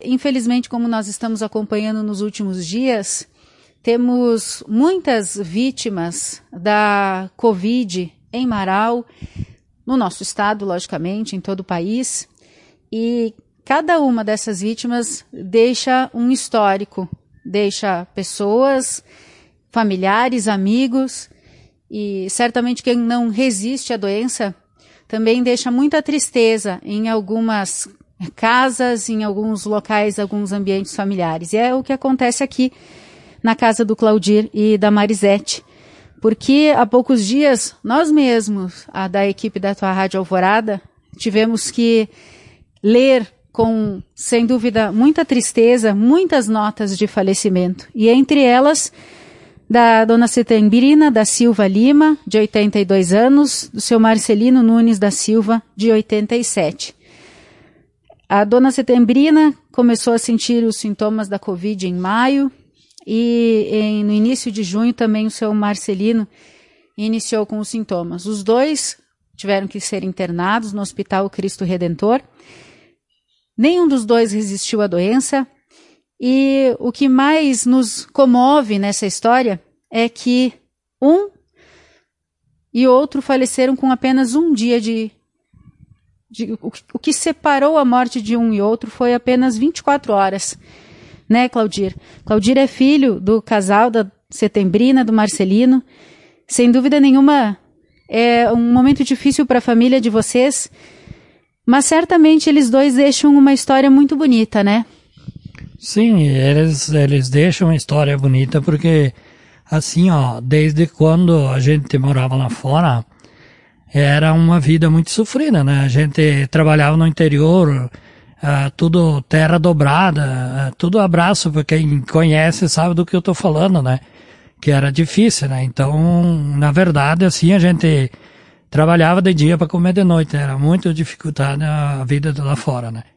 infelizmente, como nós estamos acompanhando nos últimos dias, temos muitas vítimas da Covid em Marau, no nosso estado, logicamente, em todo o país, e cada uma dessas vítimas deixa um histórico, deixa pessoas, familiares, amigos, e certamente quem não resiste à doença também deixa muita tristeza em algumas casas, em alguns locais, alguns ambientes familiares. E é o que acontece aqui na casa do Claudir e da Marisete, porque há poucos dias nós mesmos, da equipe da tua Rádio Alvorada, tivemos que ler com, sem dúvida, muita tristeza, muitas notas de falecimento. E entre elas, da dona Setembirina da Silva Lima, de 82 anos, do seu Marcelino Nunes da Silva, de 87. A dona Setembirina começou a sentir os sintomas da Covid em maio e no início de junho também o seu Marcelino iniciou com os sintomas. Os dois tiveram que ser internados no Hospital Cristo Redentor. Nenhum dos dois resistiu à doença e o que mais nos comove nessa história é que um e outro faleceram com apenas um dia o que separou a morte de um e outro foi apenas 24 horas, né, Claudir? Claudir é filho do casal da Setembrina, do Marcelino. Sem dúvida nenhuma, é um momento difícil para a família de vocês, mas certamente eles dois deixam uma história muito bonita, né? Sim, eles deixam uma história bonita porque, assim, desde quando a gente morava lá fora, era uma vida muito sofrida, né? A gente trabalhava no interior, tudo terra dobrada, tudo abraço, porque quem conhece sabe do que eu tô falando, né? Que era difícil, né? Então, na verdade, assim, a gente trabalhava de dia para comer de noite, era muito dificultada a vida lá fora, né?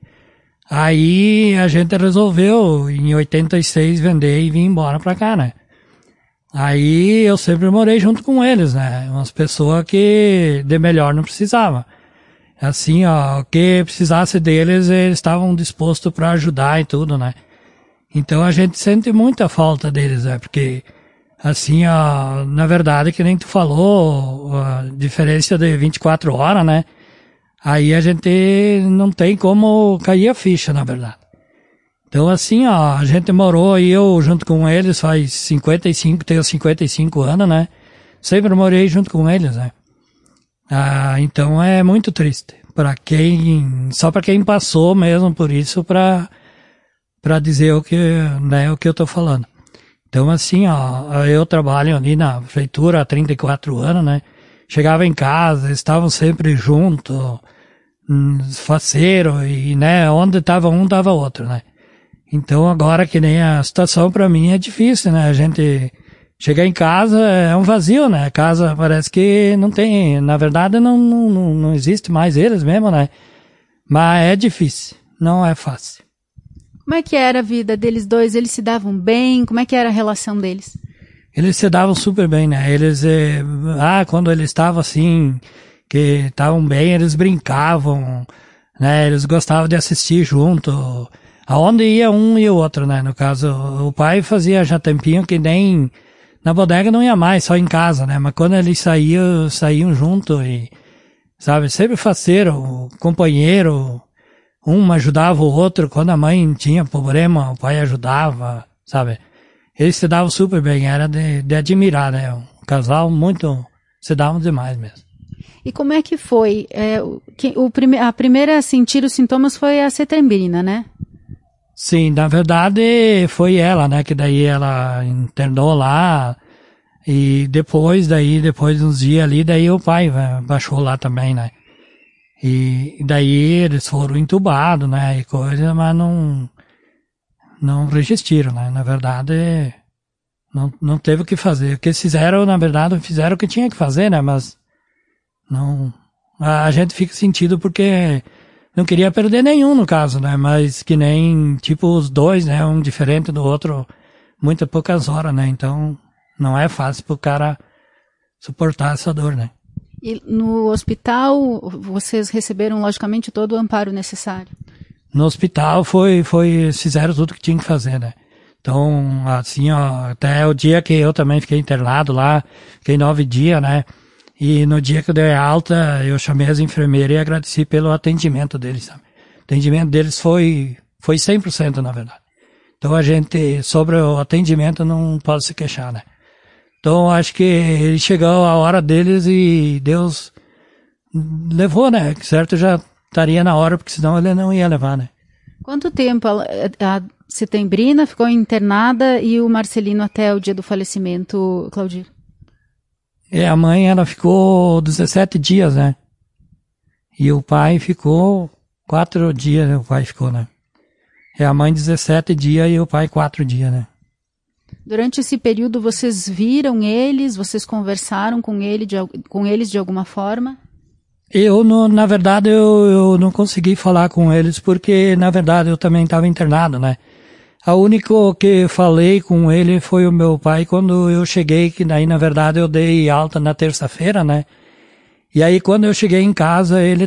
Aí a gente resolveu, em 86, vender e vir embora pra cá, né? Aí eu sempre morei junto com eles, né? Umas pessoas que de melhor não precisava. Assim, o que precisasse deles, eles estavam dispostos para ajudar e tudo, né? Então a gente sente muita falta deles, né? Porque, assim, na verdade, que nem tu falou, a diferença de 24 horas, né? Aí a gente não tem como cair a ficha, na verdade. Então, assim, a gente morou e eu junto com eles faz tenho 55 anos, né? Sempre morei junto com eles, né? Então é muito triste. Só para quem passou mesmo por isso, para dizer o que eu tô falando. Então, assim, eu trabalho ali na prefeitura há 34 anos, né? Chegava em casa, estavam sempre juntos, faceiro, e, né, onde tava um, tava outro, né? Então, agora que nem a situação para mim é difícil, né? A gente chegar em casa é um vazio, né? A casa parece que não tem, na verdade não existe mais eles mesmo, né? Mas é difícil, não é fácil. Como é que era a vida deles dois? Eles se davam bem? Como é que era a relação deles? Eles se davam super bem, né? Eles, quando eles estavam assim, que estavam bem, eles brincavam, né? Eles gostavam de assistir junto. Aonde ia um e o outro, né? No caso, o pai fazia já tempinho que nem na bodega não ia mais, só em casa, né? Mas quando eles saíam junto e, sabe, sempre faceiro, companheiro, um ajudava o outro. Quando a mãe tinha problema, o pai ajudava, sabe? Eles se davam super bem, era de admirar, né? Um casal muito, se davam demais mesmo. E como é que foi? A primeira a sentir os sintomas foi a Setembrina, né? Sim, na verdade foi ela, né? Que daí ela internou lá e depois de uns dias ali, daí o pai baixou lá também, né? E daí eles foram entubados, né? E coisa, mas não resistiram, né? Na verdade, não teve o que fazer. O que eles fizeram, na verdade, fizeram o que tinha que fazer, né? Mas não, a gente fica sentido porque não queria perder nenhum no caso, né? Mas que nem, tipo, os dois, né? Um diferente do outro, muito poucas horas, né? Então, não é fácil pro cara suportar essa dor, né? E no hospital, vocês receberam, logicamente, todo o amparo necessário? no hospital fizeram tudo que tinha que fazer, né? Então, assim, ó, até o dia que eu também fiquei internado lá, fiquei 9 dias, né? E no dia que eu dei alta, eu chamei as enfermeiras e agradeci pelo atendimento deles, sabe? O atendimento deles foi 100%, na verdade. Então a gente, sobre o atendimento, não pode se queixar, né? Então acho que ele chegou a hora deles e Deus levou, né? Certo, já estaria na hora, porque senão ele não ia levar, né? Quanto tempo a Setembrina ficou internada e o Marcelino até o dia do falecimento, Claudir? A mãe, ela ficou 17 dias, né? E o pai ficou 4 dias, né? O pai ficou, né? A mãe 17 dias e o pai 4 dias, né? Durante esse período, vocês viram eles? Vocês conversaram com eles de alguma forma? Na verdade, eu não consegui falar com eles porque, na verdade, eu também estava internado, né? A única que falei com ele foi o meu pai quando eu cheguei, que daí, na verdade, eu dei alta na terça-feira, né? E aí, quando eu cheguei em casa, ele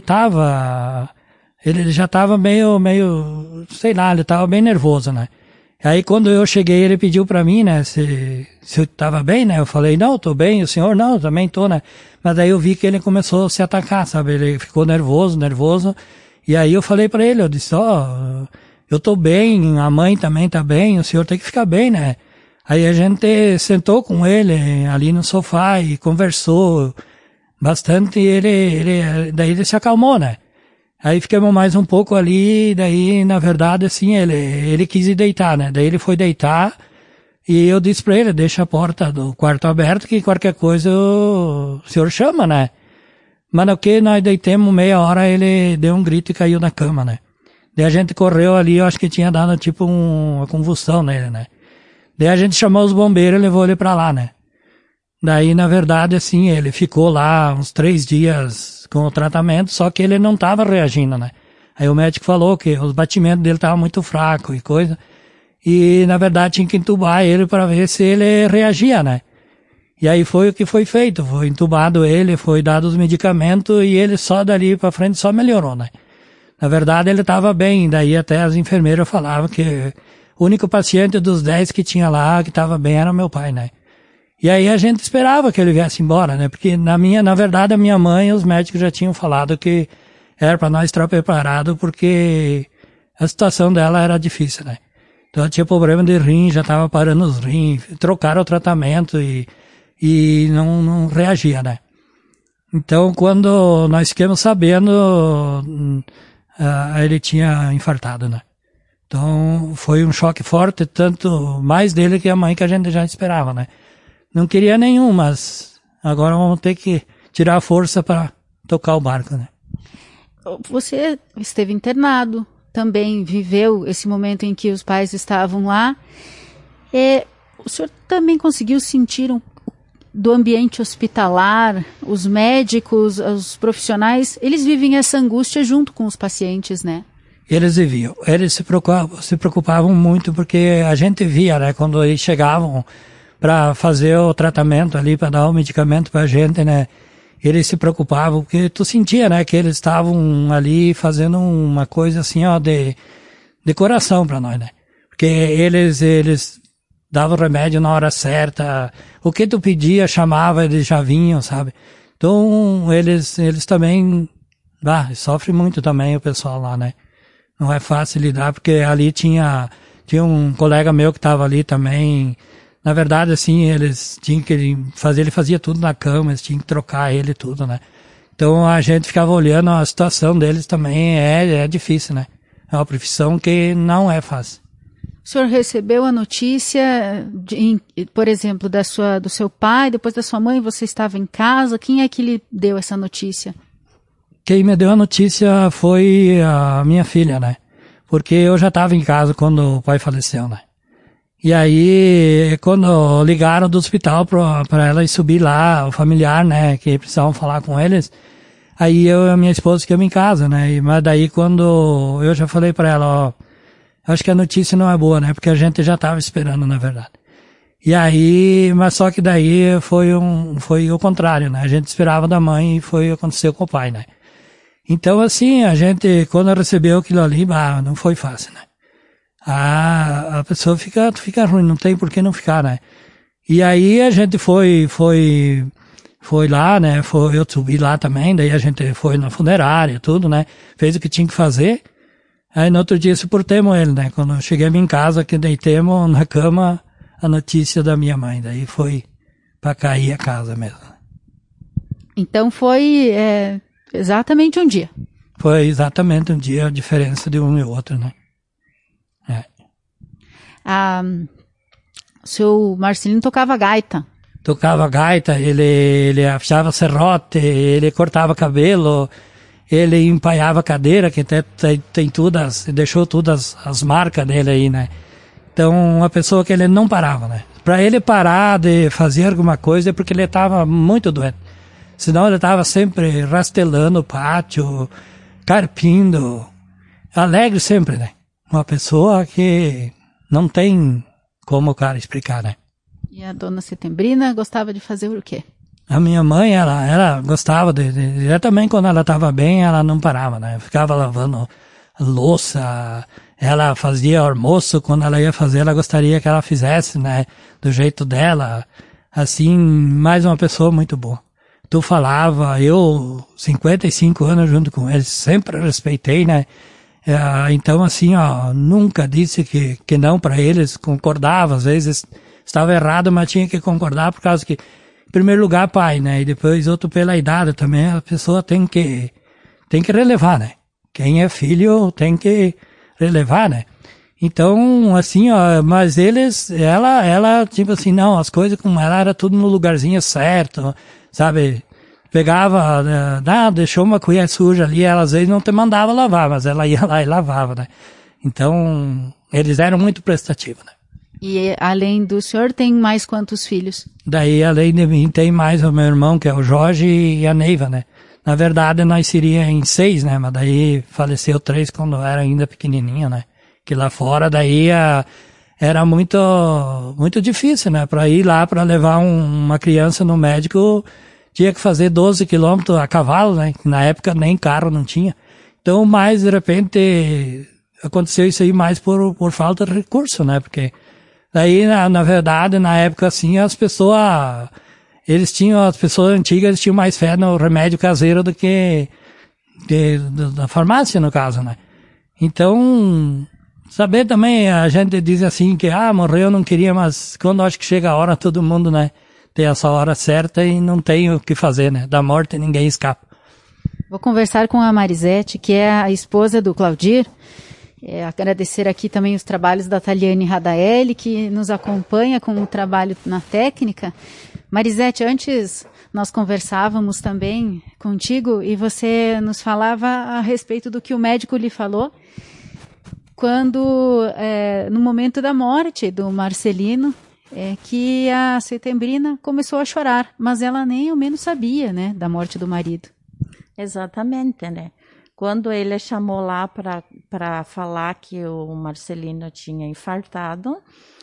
já estava meio, sei lá, ele estava bem nervoso, né? Aí, quando eu cheguei, ele pediu para mim, né, se eu estava bem, né? Eu falei, não, tô bem. O senhor, não, também tô, né? Mas daí eu vi que ele começou a se atacar, sabe? Ele ficou nervoso. E aí eu falei para ele, eu disse, eu tô bem, a mãe também tá bem, o senhor tem que ficar bem, né? Aí a gente sentou com ele ali no sofá e conversou bastante e daí ele se acalmou, né? Aí ficamos mais um pouco ali, daí, na verdade, assim, ele quis ir deitar, né? Daí ele foi deitar e eu disse pra ele, deixa a porta do quarto aberta que qualquer coisa o senhor chama, né? Mas no que nós deitemos meia hora, ele deu um grito e caiu na cama, né? Daí a gente correu ali, eu acho que tinha dado tipo uma convulsão nele, né? Daí a gente chamou os bombeiros e levou ele pra lá, né? Daí, na verdade, assim, ele ficou lá uns 3 dias com o tratamento, só que ele não estava reagindo, né? Aí o médico falou que os batimentos dele estavam muito fracos e coisa. E, na verdade, tinha que entubar ele para ver se ele reagia, né? E aí foi o que foi feito. Foi entubado ele, foi dado os medicamentos e ele só dali para frente só melhorou, né? Na verdade, ele estava bem. Daí até as enfermeiras falavam que o único paciente dos 10 que tinha lá que estava bem era meu pai, né? E aí a gente esperava que ele viesse embora, né? Porque na verdade, a minha mãe e os médicos já tinham falado que era para nós estar preparado porque a situação dela era difícil, né? Então ela tinha problema de rim, já estava parando os rins, trocaram o tratamento e não reagia, né? Então quando nós ficamos sabendo, ele tinha infartado, né? Então foi um choque forte, tanto mais dele que a mãe que a gente já esperava, né? Não queria nenhum, mas agora vamos ter que tirar a força para tocar o barco, né? Você esteve internado, também viveu esse momento em que os pais estavam lá. O senhor também conseguiu sentir do ambiente hospitalar, os médicos, os profissionais, eles vivem essa angústia junto com os pacientes, né? Eles viviam, eles se preocupavam muito porque a gente via, né, quando eles chegavam para fazer o tratamento ali, para dar o medicamento pra gente, né? Eles se preocupavam, porque tu sentia, né, que eles estavam ali fazendo uma coisa assim, ó, de coração pra nós, né? Porque eles davam remédio na hora certa, o que tu pedia, chamava, eles já vinham, sabe? Então, eles também, sofre muito também o pessoal lá, né? Não é fácil lidar, porque ali tinha um colega meu que tava ali também. Na verdade, assim, eles tinham que fazer, ele fazia tudo na cama, eles tinham que trocar ele tudo, né? Então a gente ficava olhando, a situação deles também é difícil, né? É uma profissão que não é fácil. O senhor recebeu a notícia, por exemplo, do seu pai, depois da sua mãe, você estava em casa, quem é que lhe deu essa notícia? Quem me deu a notícia foi a minha filha, né? Porque eu já estava em casa quando o pai faleceu, né? E aí, quando ligaram do hospital pra ela ir subir lá, o familiar, né, que precisavam falar com eles, aí eu e a minha esposa ficamos em casa, né, mas daí quando eu já falei pra ela, acho que a notícia não é boa, né, porque a gente já tava esperando, na verdade. E aí, mas só que daí foi o contrário, né, a gente esperava da mãe e aconteceu com o pai, né. Então, assim, a gente, quando recebeu aquilo ali, não foi fácil, né? A pessoa fica ruim, não tem por que não ficar, né? E aí a gente foi lá, né? Eu subi lá também, daí a gente foi na funerária, tudo, né? Fez o que tinha que fazer. Aí no outro dia suportemos ele, né? Quando chegamos em casa, que deitemos na cama a notícia da minha mãe. Daí foi pra cair a casa mesmo. Então foi exatamente um dia. Foi exatamente um dia, a diferença de um e outro, né? O seu Marcelino tocava gaita. Tocava gaita, ele achava serrote, ele cortava cabelo, ele empaiava cadeira, que até tem deixou todas as marcas dele aí, né? Então, uma pessoa que ele não parava, né? Para ele parar de fazer alguma coisa é porque ele estava muito doente. Senão ele estava sempre rastelando o pátio, carpindo, alegre sempre, né? Uma pessoa que não tem como o cara explicar, né? E a dona Setembrina gostava de fazer o quê? A minha mãe, ela gostava ela também quando ela estava bem, ela não parava, né? Ficava lavando louça, ela fazia almoço, quando ela ia fazer, ela gostaria que ela fizesse, né? Do jeito dela, assim, mais uma pessoa muito boa. Tu falava, eu, 55 anos junto com eles, sempre respeitei, né? Então, assim, nunca disse que não para eles, concordava, às vezes estava errado, mas tinha que concordar por causa que, em primeiro lugar, pai, né? E depois outro pela idade também, a pessoa tem que relevar, né? Quem é filho tem que relevar, né? Então, assim, mas ela, tipo assim, não, as coisas como ela era tudo no lugarzinho certo, sabe? Pegava, deixou uma colher suja ali, ela às vezes não te mandava lavar, mas ela ia lá e lavava, né? Então, eles eram muito prestativos, né? E além do senhor, tem mais quantos filhos? Daí, além de mim, tem mais o meu irmão, que é o Jorge, e a Neiva, né? Na verdade, nós seríamos em 6, né? Mas daí faleceu 3 quando eu era ainda pequenininho, né? Que lá fora, daí, era muito, muito difícil, né? Para ir lá, para levar uma criança no médico, tinha que fazer 12 quilômetros a cavalo, né? Na época nem carro não tinha. Então, mais de repente, aconteceu isso aí mais por falta de recurso, né? Porque daí, na verdade, na época assim, as pessoas antigas tinham mais fé no remédio caseiro do que da farmácia, no caso, né? Então, saber também, a gente diz assim que, morreu, não queria, mas quando acho que chega a hora, todo mundo, né? Tem essa hora certa e não tem o que fazer, né? Da morte ninguém escapa. Vou conversar com a Marisete, que é a esposa do Claudir. Agradecer aqui também os trabalhos da Taliane Radaeli, que nos acompanha com o trabalho na técnica. Marisete, antes nós conversávamos também contigo e você nos falava a respeito do que o médico lhe falou quando, no momento da morte do Marcelino, que a Setembrina começou a chorar, mas ela nem ao menos sabia, né, da morte do marido. Exatamente, né? Quando ele chamou lá para falar que o Marcelino tinha infartado,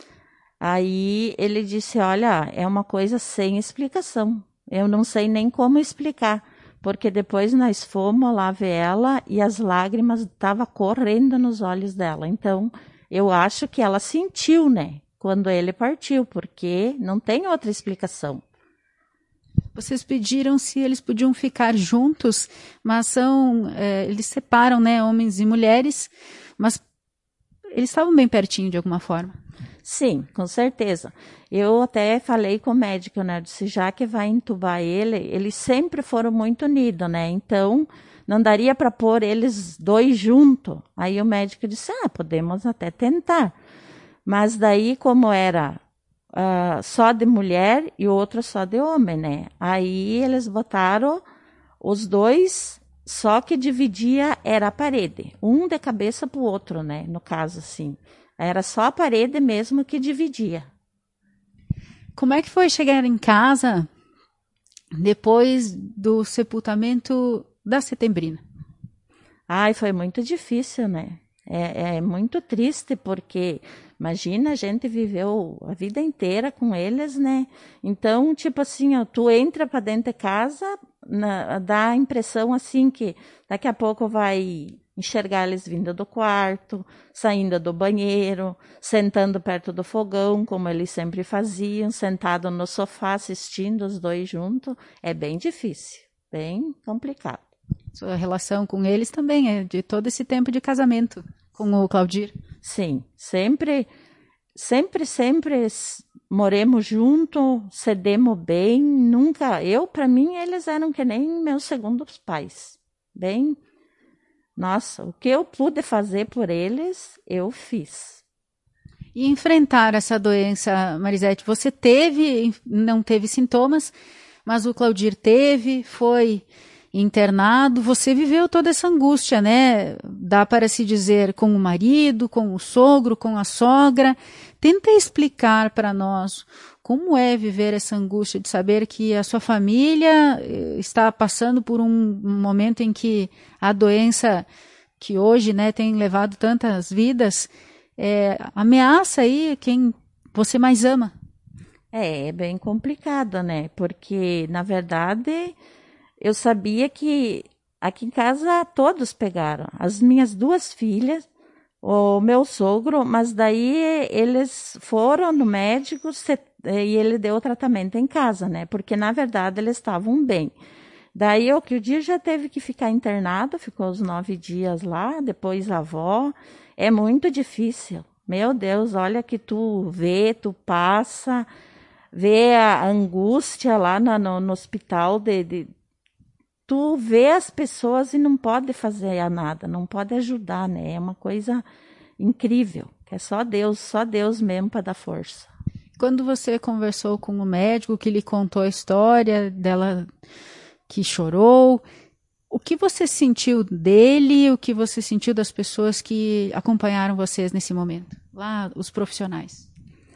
aí ele disse, olha, é uma coisa sem explicação. Eu não sei nem como explicar, porque depois nós fomos lá ver ela e as lágrimas estavam correndo nos olhos dela. Então, eu acho que ela sentiu, né, quando ele partiu, porque não tem outra explicação. Vocês pediram se eles podiam ficar juntos, mas eles separam, né, homens e mulheres, mas eles estavam bem pertinho de alguma forma. Sim, com certeza. Eu até falei com o médico, né, disse, já que vai entubar ele, eles sempre foram muito unidos, né, então não daria para pôr eles dois juntos. Aí o médico disse, podemos até tentar. Mas daí, como era só de mulher e o outro só de homem, né? Aí eles botaram os dois, só que dividia era a parede, um de cabeça pro outro, né? No caso, assim, era só a parede mesmo que dividia. Como é que foi chegar em casa depois do sepultamento da Setembrina? Foi muito difícil, né? É muito triste, porque imagina, a gente viveu a vida inteira com eles, né? Então, tipo assim, ó, tu entra para dentro de casa, dá a impressão assim que daqui a pouco vai enxergar eles vindo do quarto, saindo do banheiro, sentando perto do fogão, como eles sempre faziam, sentado no sofá assistindo os dois juntos. É bem difícil, bem complicado. Sua relação com eles também é de todo esse tempo de casamento com o Claudir? Sim, sempre moremos juntos, cedemos bem, nunca, para mim, eles eram que nem meus segundos pais, bem, nossa, o que eu pude fazer por eles, eu fiz. E enfrentar essa doença, Marisete, você não teve sintomas, mas o Claudir foi internado, você viveu toda essa angústia, né? Dá para se dizer com o marido, com o sogro, com a sogra. Tenta explicar para nós como é viver essa angústia de saber que a sua família está passando por um momento em que a doença que hoje, né, tem levado tantas vidas, ameaça aí quem você mais ama. É bem complicado, né? Porque, na verdade, eu sabia que aqui em casa todos pegaram. As minhas 2 filhas, o meu sogro, mas daí eles foram no médico e ele deu o tratamento em casa, né? Porque, na verdade, eles estavam bem. Daí o Claudir já teve que ficar internado, ficou os 9 dias lá, depois a avó. É muito difícil. Meu Deus, olha que tu passa, vê a angústia lá no hospital tu vê as pessoas e não pode fazer nada, não pode ajudar, né? É uma coisa incrível, que é só Deus mesmo para dar força. Quando você conversou com o médico que lhe contou a história dela que chorou, o que você sentiu dele, o que você sentiu das pessoas que acompanharam vocês nesse momento? Lá, os profissionais.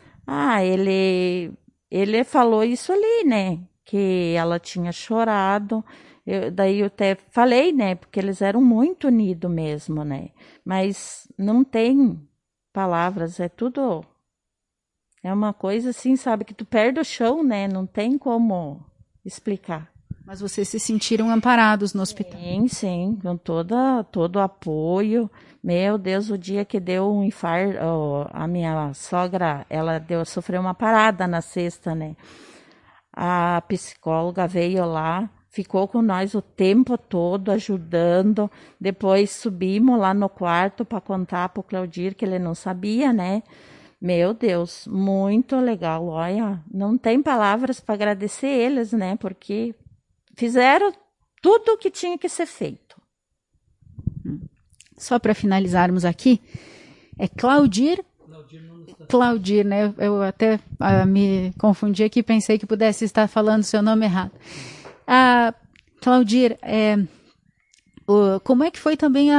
Ele falou isso ali, né? Que ela tinha chorado. Daí eu até falei, né? Porque eles eram muito unidos mesmo, né? Mas não tem palavras, é tudo... É uma coisa assim, sabe? Que tu perde o chão, né? Não tem como explicar. Mas vocês se sentiram amparados no hospital? Sim, com todo o apoio. Meu Deus, o dia que deu um infarto, a minha sogra, sofreu uma parada na sexta, né? A psicóloga veio lá, ficou com nós o tempo todo, ajudando. Depois subimos lá no quarto para contar para o Claudir, que ele não sabia, né? Meu Deus, muito legal. Olha, não tem palavras para agradecer eles, né? Porque fizeram tudo o que tinha que ser feito. Só para finalizarmos aqui, é Claudir, né? Eu até me confundi aqui, pensei que pudesse estar falando seu nome errado. Claudir, como é que foi também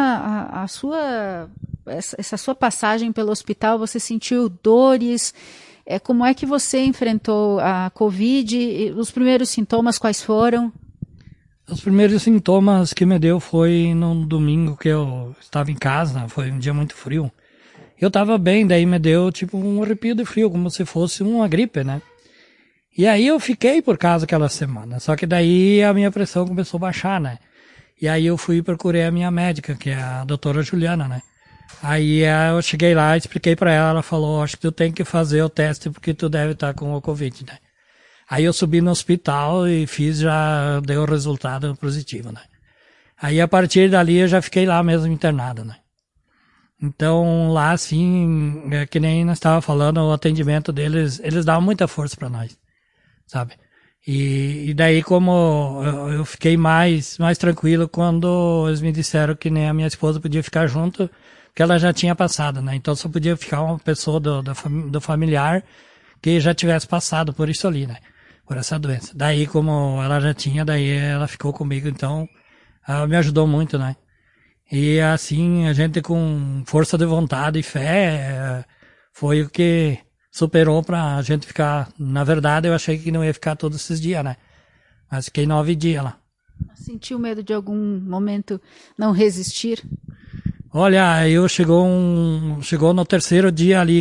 essa sua passagem pelo hospital? Você sentiu dores? Como é que você enfrentou a Covid? Os primeiros sintomas quais foram? Os primeiros sintomas que me deu foi num domingo que eu estava em casa, foi um dia muito frio. Eu estava bem, daí me deu tipo um arrepio de frio, como se fosse uma gripe, né? E aí eu fiquei por casa aquela semana, só que daí a minha pressão começou a baixar, né? E aí eu fui e procurei a minha médica, que é a doutora Juliana, né? Aí eu cheguei lá, expliquei pra ela falou, acho que tu tem que fazer o teste porque tu deve estar com o Covid, né? Aí eu subi no hospital e já deu o resultado positivo, né? Aí a partir dali eu já fiquei lá mesmo internado, né? Então lá assim, que nem nós estava falando, o atendimento deles, eles davam muita força para nós, sabe? E daí como eu fiquei mais tranquilo quando eles me disseram que nem a minha esposa podia ficar junto, porque ela já tinha passado, né? Então só podia ficar uma pessoa do familiar que já tivesse passado por isso ali, né? Por essa doença. Daí como ela já tinha, daí ela ficou comigo, então ela me ajudou muito, né? E assim, a gente com força de vontade e fé, foi o que superou pra gente ficar... Na verdade, eu achei que não ia ficar todos esses dias, né? Mas fiquei 9 dias lá. Sentiu medo de algum momento não resistir? Olha, chegou no terceiro dia ali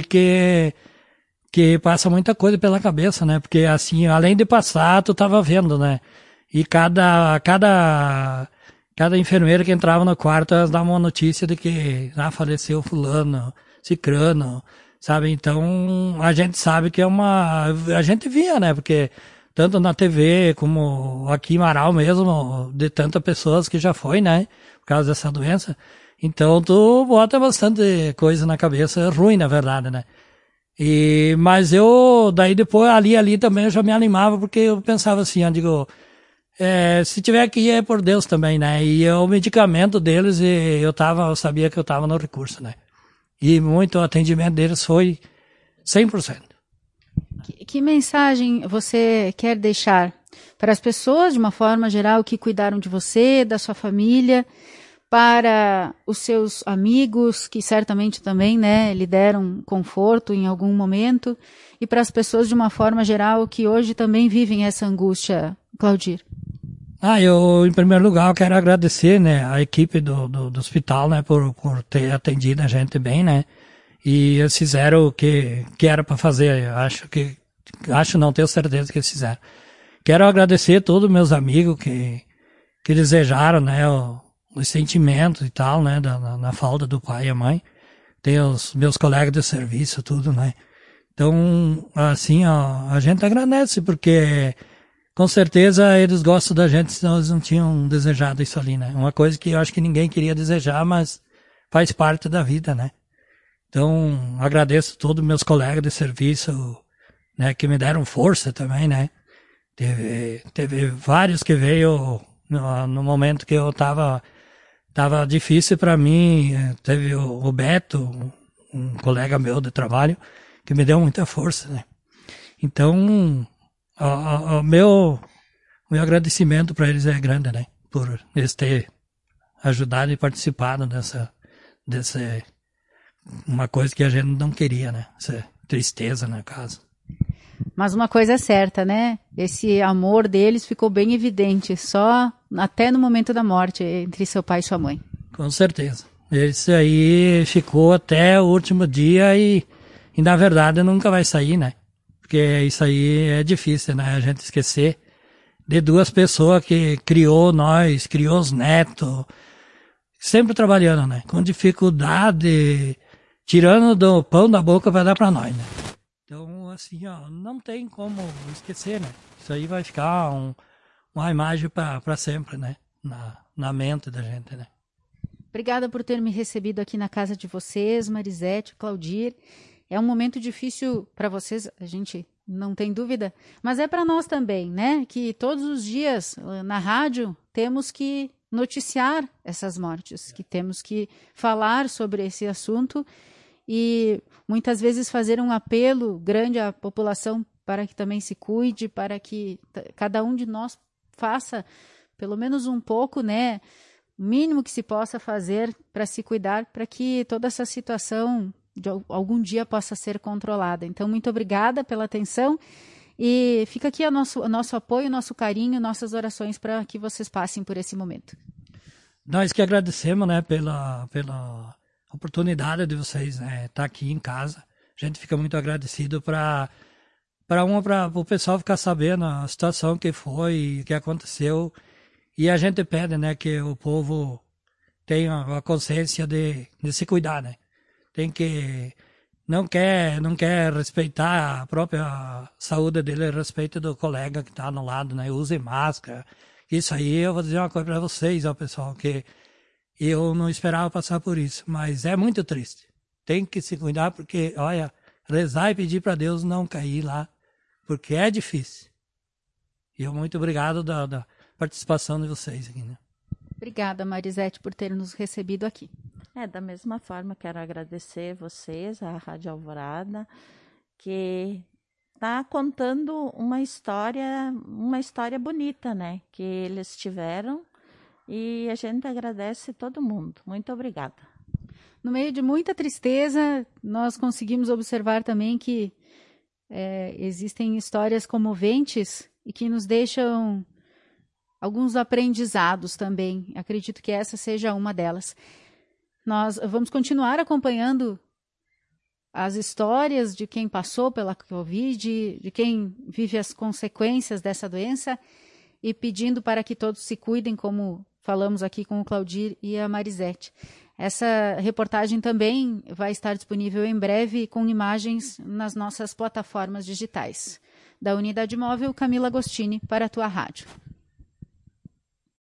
que passa muita coisa pela cabeça, né? Porque assim, além de passar, tu tava vendo, né? E cada enfermeira que entrava no quarto, elas davam uma notícia de que faleceu fulano, cicrano, sabe? Então, a gente sabe que a gente via, né? Porque tanto na TV como aqui em Marau mesmo, de tantas pessoas que já foi, né? Por causa dessa doença. Então, tu bota bastante coisa na cabeça, ruim, na verdade, né? Mas daí depois, ali também eu já me animava, porque eu pensava assim, eu digo, se tiver que ir é por Deus também, né? E o medicamento deles, eu sabia que eu tava no recurso, né? E muito o atendimento deles foi 100%. Que mensagem você quer deixar para as pessoas, de uma forma geral, que cuidaram de você, da sua família, para os seus amigos, que certamente também, né, lhe deram conforto em algum momento, e para as pessoas, de uma forma geral, que hoje também vivem essa angústia, Claudir? Eu, em primeiro lugar, quero agradecer, né, a equipe do hospital, né, por ter atendido a gente bem, né, e eles fizeram o que era para fazer. Acho não, tenho certeza que eles fizeram. Quero agradecer a todos os meus amigos que desejaram, né, os sentimentos e tal, né, na falta do pai e a mãe. Tem os meus colegas de serviço, tudo, né. Então, assim, a gente agradece, porque com certeza eles gostam da gente, senão eles não tinham desejado isso ali, né. Uma coisa que eu acho que ninguém queria desejar, mas faz parte da vida, né. Então, agradeço a todos os meus colegas de serviço, né, que me deram força também, né. Teve vários que veio no momento que eu tava difícil para mim. Teve o Beto, um colega meu de trabalho, que me deu muita força, né. Então, o meu agradecimento para eles é grande, né, por eles terem ajudado e participado dessa uma coisa que a gente não queria, né, essa tristeza na casa. Mas uma coisa é certa, né? Esse amor deles ficou bem evidente, só até no momento da morte, entre seu pai e sua mãe. Com certeza. Esse aí ficou até o último dia e na verdade nunca vai sair, né? Porque isso aí é difícil, né? A gente esquecer de duas pessoas que criou nós, criou os netos, sempre trabalhando, né? Com dificuldade, tirando do pão da boca para dar para nós, né? Então, assim, não tem como esquecer, né? Isso aí vai ficar uma imagem para sempre, né? Na mente da gente, né? Obrigada por ter me recebido aqui na casa de vocês, Marisete, Claudir. É um momento difícil para vocês, a gente não tem dúvida, mas é para nós também, né? Que todos os dias na rádio temos que noticiar essas mortes, que temos que falar sobre esse assunto e muitas vezes fazer um apelo grande à população para que também se cuide, para que cada um de nós faça pelo menos um pouco, né? O mínimo que se possa fazer para se cuidar, para que toda essa situação de algum dia possa ser controlada. Então, muito obrigada pela atenção e fica aqui o nosso apoio, nosso carinho, nossas orações para que vocês passem por esse momento. Nós que agradecemos, né, pela oportunidade de vocês, né, estar aqui em casa. A gente fica muito agradecido para o pessoal ficar sabendo a situação que foi, o que aconteceu. E a gente pede, né, que o povo tenha a consciência de se cuidar, né. Tem que não quer respeitar a própria saúde dele, a respeito do colega que está no lado, né, use máscara. Isso aí, eu vou dizer uma coisa para vocês, ó, pessoal, que eu não esperava passar por isso, mas é muito triste. Tem que se cuidar, porque, olha, rezar e pedir para Deus não cair lá, porque é difícil. E eu muito obrigado da participação de vocês aqui, né? Obrigada, Marisete, por ter nos recebido aqui. Da mesma forma, quero agradecer vocês, a Rádio Alvorada, que está contando uma história bonita, né? Que eles tiveram, e a gente agradece todo mundo. Muito obrigada. No meio de muita tristeza, nós conseguimos observar também que existem histórias comoventes e que nos deixam alguns aprendizados também. Acredito que essa seja uma delas. Nós vamos continuar acompanhando as histórias de quem passou pela Covid, de quem vive as consequências dessa doença e pedindo para que todos se cuidem, como falamos aqui com o Claudir e a Marisete. Essa reportagem também vai estar disponível em breve com imagens nas nossas plataformas digitais. Da Unidade Móvel, Camila Agostini, para a tua rádio.